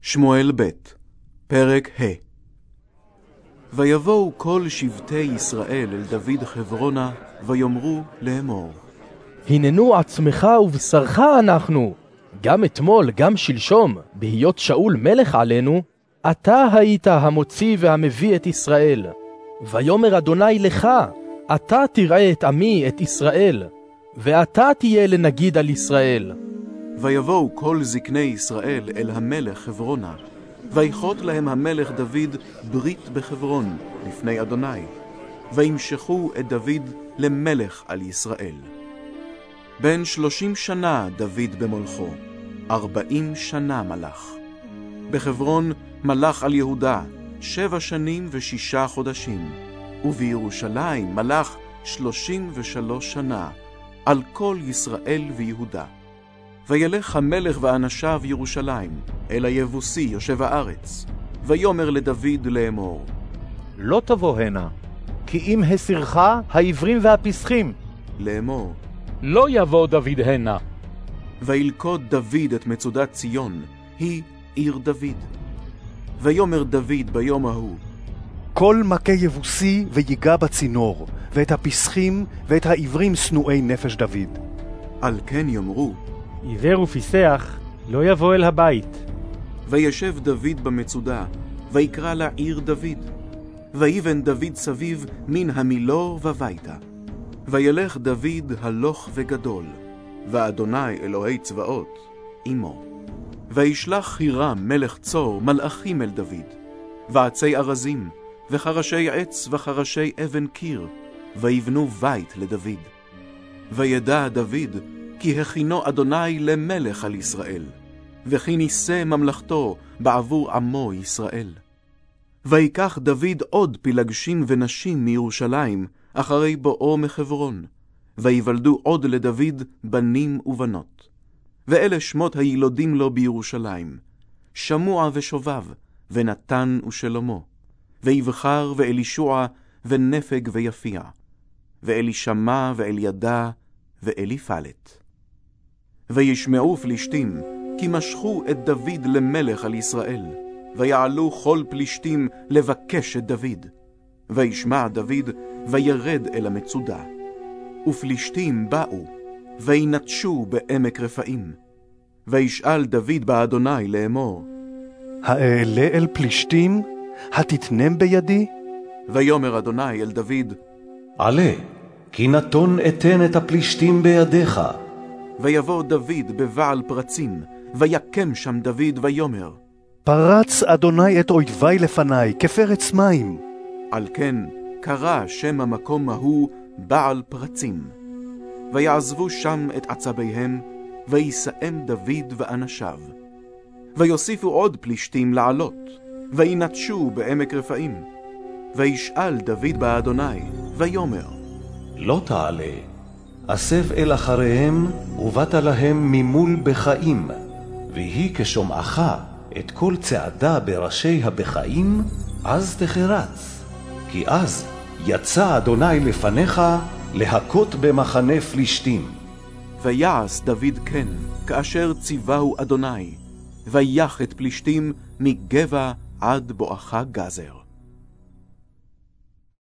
שמואל ב' פרק ה'. ויבואו כל שבטי ישראל אל דוד חברונה, ויאמרו לאמור. הננו עצמך ובשרך אנחנו, גם אתמול גם שלשום, בהיות שאול מלך עלינו, אתה היית המוציא והמביא את ישראל. ויאמר אדוני לך, אתה תראה את עמי את ישראל, ואתה תהיה לנגיד על ישראל. ויבואו כל זקני ישראל אל המלך חברונה, ויכרות להם המלך דוד ברית בחברון לפני אדוני, וימשכו את דוד למלך על ישראל. בן 30 שנה דוד במולכו, 40 שנה מלך. בחברון מלך על יהודה 7 שנים ו6 חודשים, ובירושלים מלך 33 שנה, על כל ישראל ויהודה. וילך המלך ואנשיו ירושלים, אל היבוסי יושב הארץ, ויאמר לדוד לאמור. לא תבוא הנה, כי אם הסירך העברים והפסחים. לאמור. לא יבוא דוד הנה. וילכוד דוד את מצודת ציון, היא עיר דוד. ויאמר דוד ביום ההוא. כל מכה יבוסי ויגע בצינור, ואת הפסחים ואת העברים שנואי נפש דוד. על כן יאמרו. עיוור ופיסח לא יבוא אל הבית. וישב דוד במצודה, ויקרא לה עיר דוד. ויבן דוד סביב מן המילור וביתה. וילך דוד הלוך וגדול, ואדוני אלוהי צבאות עמו. וישלח חירם מלך צור מלאכים אל דוד, ועצי ארזים, וחרשי עץ וחרשי אבן קיר, ויבנו בית לדוד. וידע דוד כי הכינו אדוני למלך על ישראל, וכי ניסה ממלכתו בעבור עמו ישראל. ויקח דוד עוד פילגשים ונשים מירושלים, אחרי בואו מחברון, ויוולדו עוד לדוד בנים ובנות. ואלה שמות הילודים לו בירושלים, שמוע ושובב, ונתן ושלמה, ויבחר ואלישוע, ונפג ויפיע, ואלישמע ואלידע, ואליפלת. וישמעו פלישתים, כי משכו את דוד למלך על ישראל, ויעלו כל פלישתים לבקש את דוד. וישמע דוד, וירד אל המצודה. ופלישתים באו, וינטשו בעמק רפאים. וישאל דוד באדוני לאמור. האעלה אל פלישתים? התתנם בידי? ויאמר אדוני אל דוד. עלה, כי נתון אתן את הפלישתים בידיך. ויבוא דוד בבעל פרצים, ויקם שם דוד ויאמר. פרץ אדוני את אויבי לפני כפרץ מים. על כן קרא שם המקום ההוא בעל פרצים. ויעזבו שם את עצביהם, ויסאם דוד ואנשיו. ויוסיפו עוד פלישתים לעלות, וינטשו בעמק רפאים. וישאל דוד באדוני, ויאמר. לא תעלה, אסב אל אחריהם, ובאת להם ממול בחיים, והיא כשומעך את כל צעדה בראשי הבחיים, אז תחרץ. כי אז יצא אדוני לפניך להכות במחנה פלישתים. ויעש דוד כן, כאשר ציווהו אדוני, ויח את פלישתים מגבע עד בואכה גזר.